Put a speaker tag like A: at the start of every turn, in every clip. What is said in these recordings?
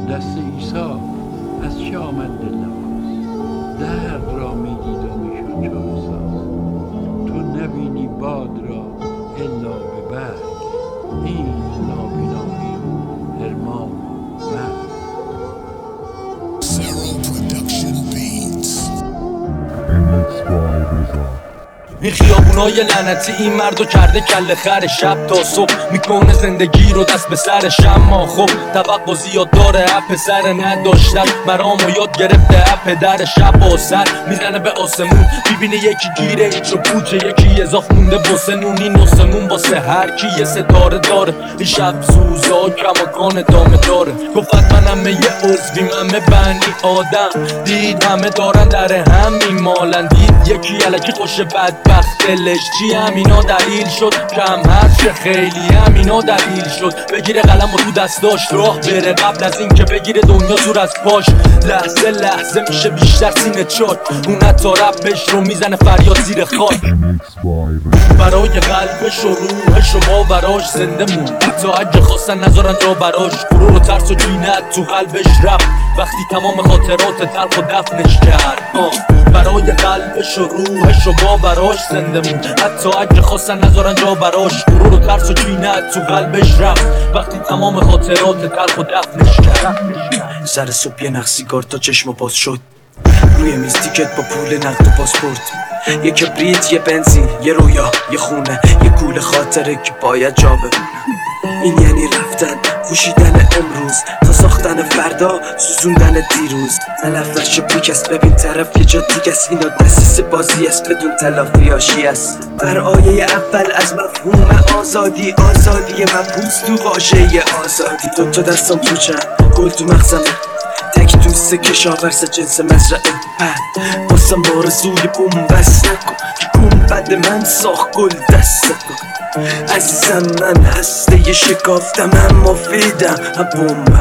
A: دست عیسی از چه آمد دلنواز؟ درد را می دید و می شد چاره ساز. تو نبینی باد را الا به برگ، این نابینایی و حرمان و مرگ.
B: این خیابونای لعنتی این مردو کرده کله خر، شب تا صبح میکنه زندگی رو دست به سرش. اما خب توقع زیاد داره، پسر نداشتن مرامو یاد گرفته، پدر شب و سر میزنه به آسمون، میبینه یکی گیره ایچ و پوچه، یکی اضاف مونده بسه نون. این نسمون واسه هر کی یه ستاره داره، این شب سوزا کماکان دامه داره. گفت منم یه عضویم، همه بنی آدم، دید همه دارن در هم میمالن، دید یکی علکی خوش بدبخت دلش چی، همینا دلیل شد کم حرف خیلی، همینا دلیل شد بگیره قلم و تو دستاش راه بره، قبل از این که بگیره دنیا زور از پاش. لحظه لحظه میشه بیشتر سینه چاک، اون حتی ربش رو میزنه فریاد زیر خاک. برای قلبش و روحش و باوراش زنده مون، حتی اگه خواستن نذارن جا براش. غرور و ترس و کینت تو قلبش رفت وقتی تمام خاطرات تلخ و دفنش کرد. برای قلبش و روحش و باوراش زنده مون، حتی اگه خواستن نذارن جا براش. غرور و ترس و کینت تو قلبش رفت وقتی تمام خاطرات تلخ و دفنش کرد.
C: سر صبح یه نخ سیگار تا چشم باز شد، روی میز تیکت با پول نقد و پاسپورت، یه کبریت، یه بنزین، یه رویا، یه خونه، یه کوله خاطره که باید جا بمونه. این یعنی رفتن، پوشیدن امروز تا ساختن فردا، سوزوندن دیروز. تلفش بیکست، ببین طرف یه جا دیگه است، اینا دستیس بازی است بدون تلافی آشی است. بر آیه اول از مفهوم آزادی، آزادی مبهوس تو واژه آزادی. دوتا دستم تو چند گل تو مغزمه، تک دوست کشاورز جنس مزرعه. باسم بارزوی بوم بس نکن که گنبد من ساخت گل دست کن. عزیزم من هسته شکافتم اما فیدم هم بومم.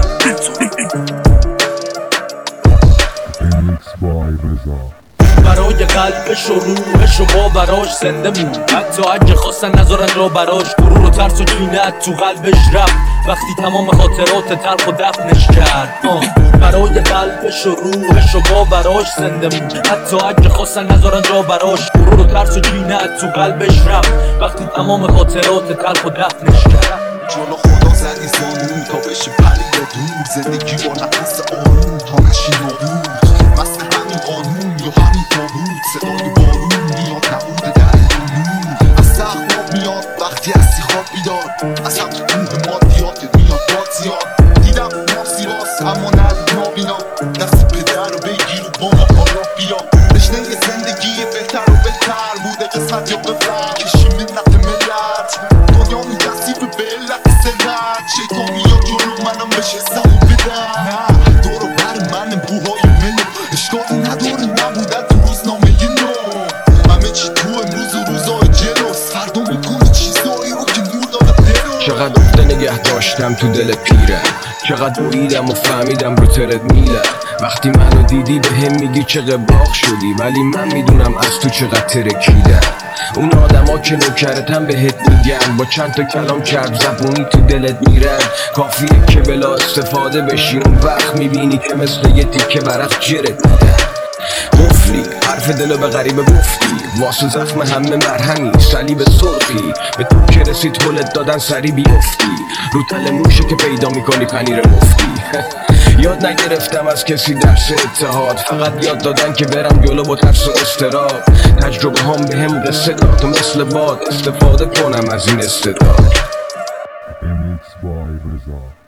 B: برای قلبش و روحش و باوراش زنده مون، حتی اگه خواستن نذارن جا براش. غرور و ترس و کینت تو قلبش رفت وقتی تمام خاطرات تلخ و دفنش کرد. برای قلبش و روحش و باوراش زنده مون، حتی اگه خواستن نذارن جا براش. غرور و ترس و کینت تو قلبش رفت وقتی تمام خاطرات تلخ و دفنش کرد.
D: جلو خدا زدی زانون تا بشه پلی یا دور، زندگی با نفس آروم تا نشی نابود. مثل همین قانون یا همین تابوت، صدای بارون میاد نبوده در نور. از سخت میاد وقتی هستی خواب بیدار، از هم تو کوه مادیات میاد باد زیاد. دیدم ما سیراست اما ندید نابینا، دست پدر رو بگیر و با ما حالا بیا. تشنه زندگی بهتر و بهتر بوده قسمت یا بفر، کشی منت ملت دنیا میدستی به علت سرت. شیطان میاد جلو منم بشه زمون بدن، نه دورو بر من بوهای منو اشکالی نداره نبودن تو روزنامه نو. همه چی تو امروز و روزای جلوس، فردا میکنی چیزایی رو که نور داده دلو.
E: چقدر افته نگه داشتم تو دل پیرم، چقدر بریدم و فهمیدم رو ترد میلم. وقتی منو دیدی به هم میگی چه قباق شدی، ولی من میدونم از تو چقدر ترکیدم. اون آدم ها که نوکرتم بهت میگن، با چند تا کلام چرب زبونی تو دلت میرن. کافیه که بلا استفاده بشی، اون وقت میبینی که مثل یه تیکه برف جرت میدن. قفلی حرف دلو به غریبه گفتی، واسه زخم همه مرهمی صلیب سرخی. به تو که رسید حلت دادن سری بیفتی، رو تل موشه که پیدا میکنی پنیر مفتی. یاد نگرفتم از کسی درس اتحاد، فقط یاد دادن که برم جلو با ترس و اضطراب. تجربه هم به هم قصه داد و مثل باد استفاده کنم از این استعداد.